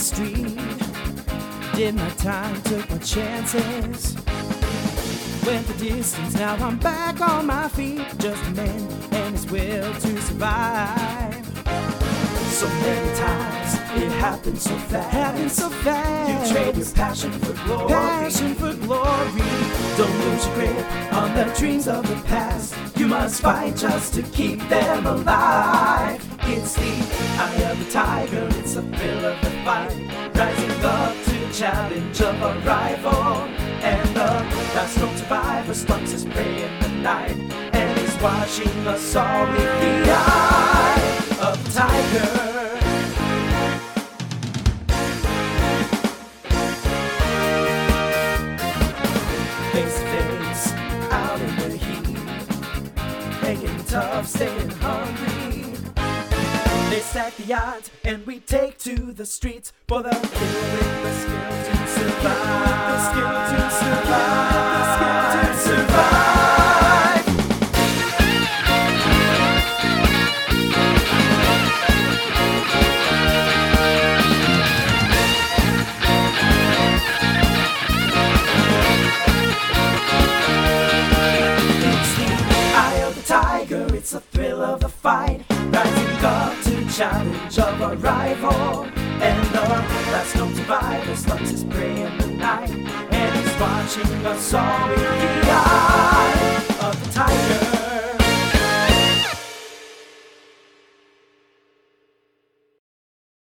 street. Did my time, took my chances. Went the distance, now I'm back on my feet. Just a man and his will to survive. So many times it happens so fast. You trade your passion for glory. Don't lose your grip on the dreams of the past. You must fight just to keep them alive. It's the eye of the tiger, it's the thrill of the fight. Rising up to the challenge of a rival. And the last known survivor stalks his prey in the night. And he's watching us all with the eye of the tiger. Face to face, out in the heat, making it tough, staying hungry. They stack the odds and we take to the streets for the kill with the skill to survive. The skill to survive. The skill to survive. It's the eye of the tiger, it's the thrill of the fight. Rising up to the challenge of a rival. And the last known survivor stalks his prey in the night. And he's watching us all with the eye of the tiger.